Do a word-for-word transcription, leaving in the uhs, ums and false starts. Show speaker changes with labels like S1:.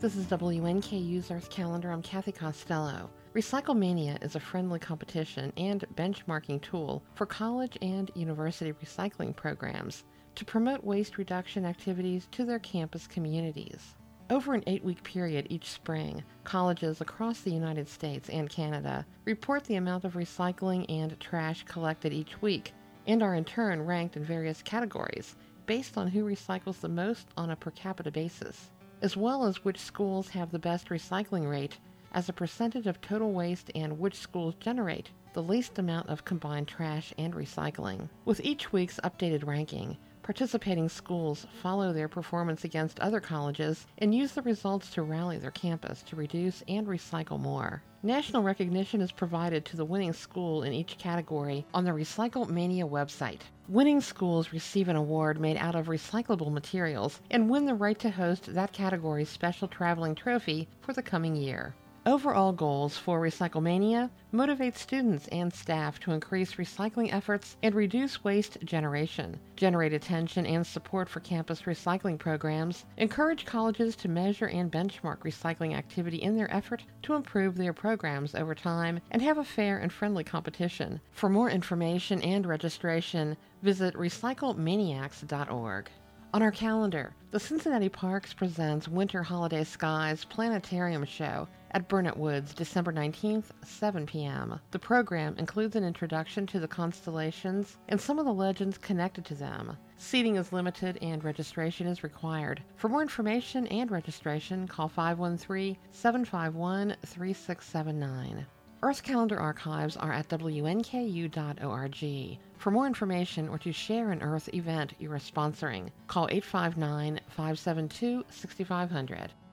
S1: This is W N K U's Earth Calendar. I'm Kathy Costello. Recyclemania is a friendly competition and benchmarking tool for college and university recycling programs to promote waste reduction activities to their campus communities. Over an eight-week period each spring, colleges across the United States and Canada report the amount of recycling and trash collected each week and are in turn ranked in various categories based on who recycles the most on a per capita basis, as well as which schools have the best recycling rate as a percentage of total waste and which schools generate the least amount of combined trash and recycling. With each week's updated ranking, participating schools follow their performance against other colleges and use the results to rally their campus to reduce and recycle more. National recognition is provided to the winning school in each category on the Recyclemania website. Winning schools receive an award made out of recyclable materials and win the right to host that category's special traveling trophy for the coming year. Overall goals for Recyclemania motivate students and staff to increase recycling efforts and reduce waste generation, generate attention and support for campus recycling programs, encourage colleges to measure and benchmark recycling activity in their effort to improve their programs over time, and have a fair and friendly competition. For more information and registration, visit recyclemaniacs dot org. On our calendar, the Cincinnati Parks presents Winter Holiday Skies Planetarium Show at Burnett Woods, December nineteenth, seven p.m. The program includes an introduction to the constellations and some of the legends connected to them. Seating is limited and registration is required. For more information and registration, call five one three, seven five one, three six seven nine. Earth Calendar archives are at W N K U dot org. For more information or to share an Earth event you are sponsoring, call eight five nine, five seven two, six five zero zero.